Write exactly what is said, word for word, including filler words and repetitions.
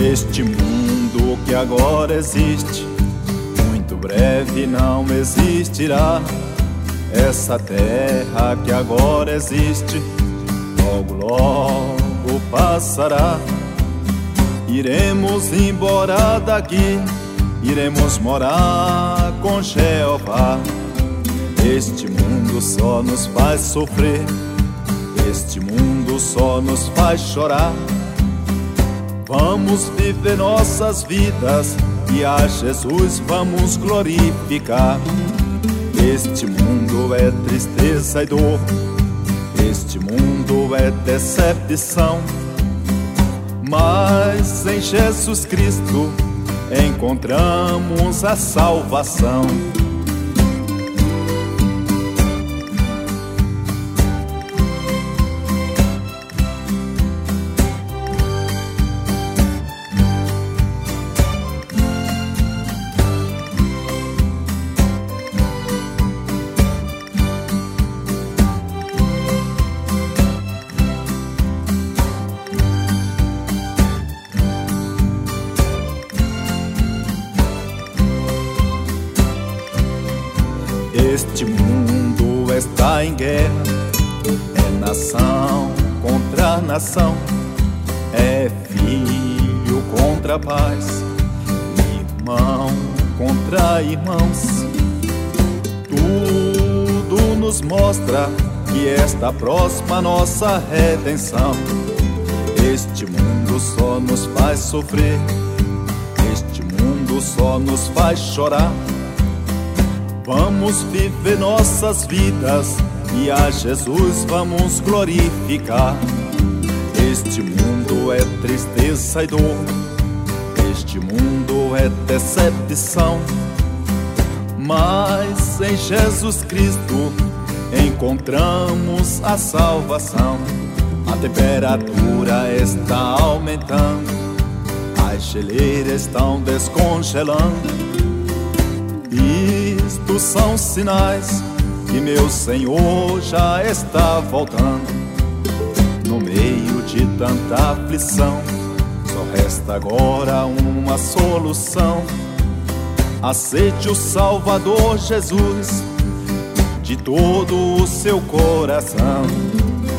Este mundo que agora existe, muito breve não existirá. Essa terra que agora existe, logo, logo passará. Iremos embora daqui, iremos morar com Jeová. Este mundo só nos faz sofrer, este mundo só nos faz chorar. Vamos viver nossas vidas e a Jesus vamos glorificar. Este mundo é tristeza e dor, este mundo é decepção, mas em Jesus Cristo encontramos a salvação. Este mundo está em guerra, é nação contra nação, é filho contra pais, irmão contra irmãos. Tudo nos mostra que está próxima a nossa redenção. Este mundo só nos faz sofrer, este mundo só nos faz chorar. Vamos viver nossas vidas e a Jesus vamos glorificar. Este mundo é tristeza e dor, este mundo é decepção, mas em Jesus Cristo encontramos a salvação. A temperatura está aumentando, as geleiras estão descongelando. Isto são sinais que meu Senhor já está voltando. No meio de tanta aflição, só resta agora uma solução. Aceite o Salvador Jesus de todo o seu coração.